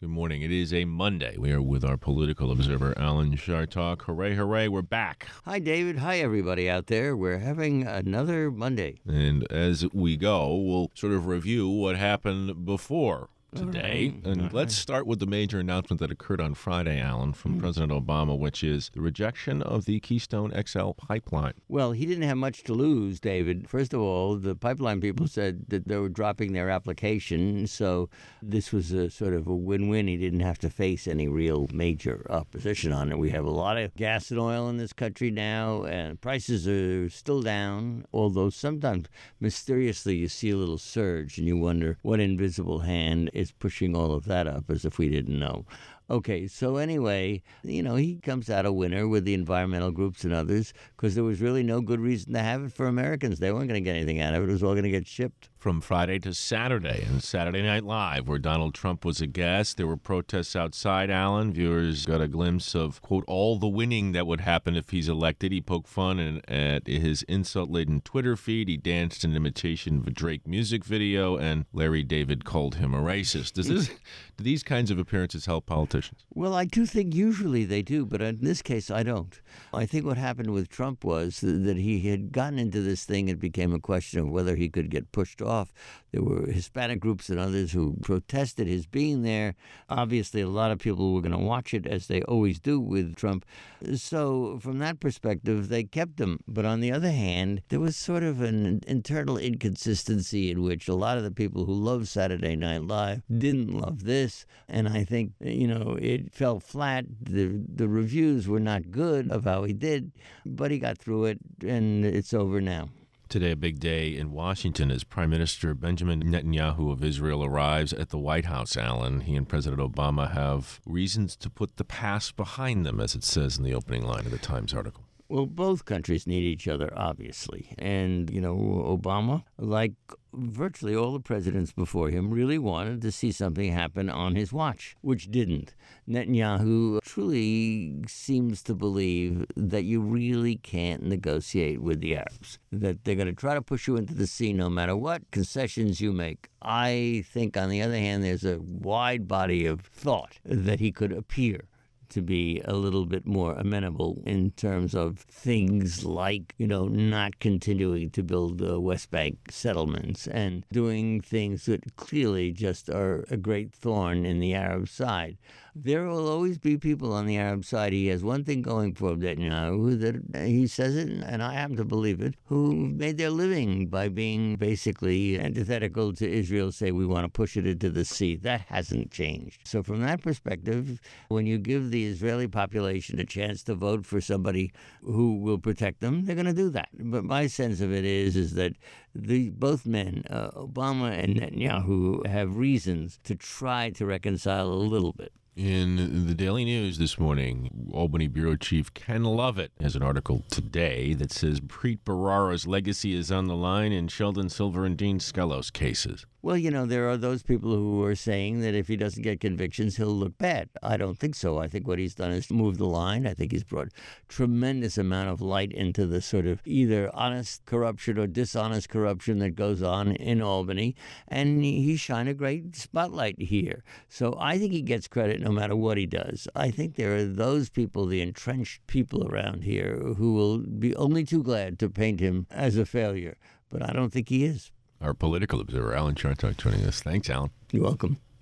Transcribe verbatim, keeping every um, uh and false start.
Good morning. It is a Monday. We are with our political observer, Alan Chartock. Hooray, hooray, we're back. Hi, David. Hi, everybody out there. We're having another Monday. And as we go, we'll sort of review what happened before today. Right. And All let's right. start with the major announcement that occurred on Friday, Alan, from mm. President Obama, which is the rejection of the Keystone X L pipeline. Well, he didn't have much to lose, David. First of all, the pipeline people said that they were dropping their application, so this was a sort of a win-win. He didn't have to face any real major opposition on it. We have a lot of gas and oil in this country now, and prices are still down, although sometimes mysteriously you see a little surge, and you wonder what invisible hand is pushing all of that up, as if we didn't know. Okay, so anyway, you know, he comes out a winner with the environmental groups and others because there was really no good reason to have it for Americans. They weren't going to get anything out of it. It was all going to get shipped. From Friday to Saturday and Saturday Night Live, where Donald Trump was a guest, there were protests outside, Alan. Viewers got a glimpse of, quote, all the winning that would happen if he's elected. He poked fun and, at his insult-laden Twitter feed. He danced in imitation of a Drake music video, and Larry David called him a racist. Does this, do these kinds of appearances help politicians? Well, I do think usually they do, but in this case, I don't. I think what happened with Trump was that he had gotten into this thing. It became a question of whether he could get pushed off. There were Hispanic groups and others who protested his being there. Obviously, a lot of people were going to watch it, as they always do with Trump. So from that perspective, they kept him. But on the other hand, there was sort of an internal inconsistency in which a lot of the people who love Saturday Night Live didn't love this. And I think, you know, it fell flat. The, the reviews were not good of how he did, but he got through it, and it's over now. Today, a big day in Washington as Prime Minister Benjamin Netanyahu of Israel arrives at the White House, Alan. He and President Obama have reasons to put the past behind them, as it says in the opening line of the Times article. Well, both countries need each other, obviously. And, you know, Obama, like virtually all the presidents before him, really wanted to see something happen on his watch, which didn't. Netanyahu truly seems to believe that you really can't negotiate with the Arabs, that they're going to try to push you into the sea no matter what concessions you make. I think, on the other hand, there's a wide body of thought that he could appear to be a little bit more amenable in terms of things like, you know, not continuing to build the West Bank settlements and doing things that clearly just are a great thorn in the Arab side. There will always be people on the Arab side. He has one thing going for Netanyahu, that he says it, and I happen to believe it, who made their living by being basically antithetical to Israel, say we want to push it into the sea. That hasn't changed. So from that perspective, when you give the Israeli population a chance to vote for somebody who will protect them, they're going to do that. But my sense of it is, is that the both men, uh, Obama and Netanyahu, have reasons to try to reconcile a little bit. In the Daily News this morning, Albany Bureau Chief Ken Lovett has an article today that says Preet Bharara's legacy is on the line in Sheldon Silver and Dean Skelos cases. Well, you know, there are those people who are saying that if he doesn't get convictions, he'll look bad. I don't think so. I think what he's done is move the line. I think he's brought tremendous amount of light into the sort of either honest corruption or dishonest corruption that goes on in Albany, and he shined a great spotlight here. So I think he gets credit no matter what he does. I think there are those people, the entrenched people around here, who will be only too glad to paint him as a failure. But I don't think he is. Our political observer, Alan Chartock, joining us. Thanks, Alan. You're welcome.